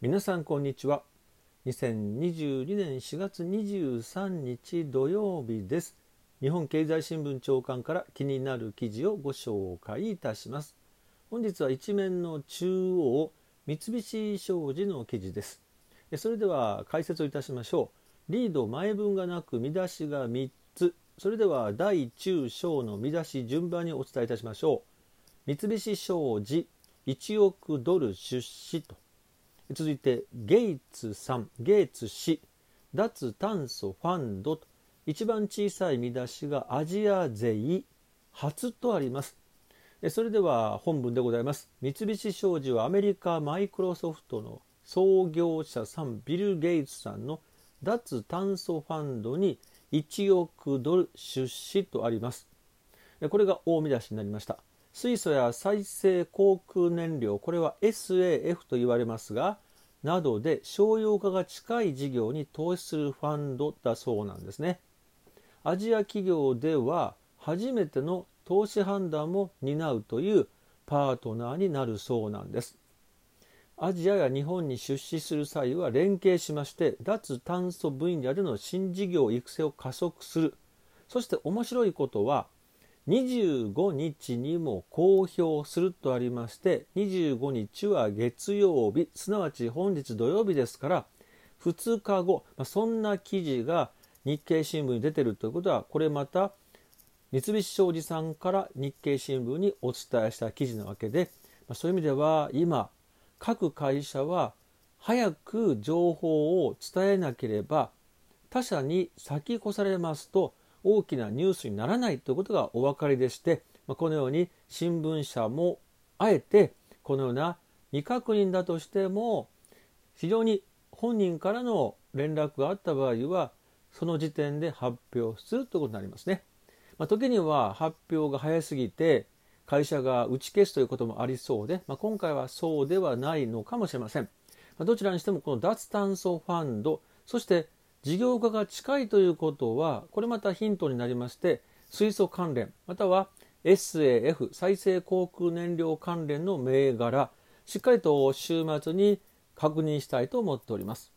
皆さんこんにちは。2022年4月23日土曜日です。日本経済新聞長官から気になる記事をご紹介いたします。本日は一面の中央、三菱商事の記事です。それでは解説をいたしましょう。リード前文がなく見出しが3つ。それでは大中小の見出し順番にお伝えいたしましょう。三菱商事1億ドル出資と。続いてゲイツ氏脱炭素ファンドと、一番小さい見出しがアジア勢初とあります。それでは本文でございます。三菱商事はアメリカマイクロソフトの創業者ビル・ゲイツさんの脱炭素ファンドに1億ドル出資とあります。これが大見出しになりました。水素や再生航空燃料、これは SAF と言われますが、などで商用化が近い事業に投資するファンドだそうなんですね。アジア企業では初めての投資判断も担うというパートナーになるそうなんです。アジアや日本に出資する際は連携しまして、脱炭素分野での新事業育成を加速する。そして面白いことは、25日にも公表するとありまして、25日は月曜日、すなわち本日土曜日ですから、2日後、そんな記事が日経新聞に出ているということは、これまた三菱商事さんから日経新聞にお伝えした記事なわけで、そういう意味では今、各会社は早く情報を伝えなければ、他社に先越されますと、大きなニュースにならないということがお分かりでして、このように新聞社もあえてこのような未確認だとしても、非常に本人からの連絡があった場合はその時点で発表するということになりますね。時には発表が早すぎて会社が打ち消すということもありそうで、今回はそうではないのかもしれません。どちらにしてもこの脱炭素ファンド、そして事業化が近いということは、これまたヒントになりまして、水素関連または SAF 再生航空燃料関連の銘柄、しっかりと週末に確認したいと思っております。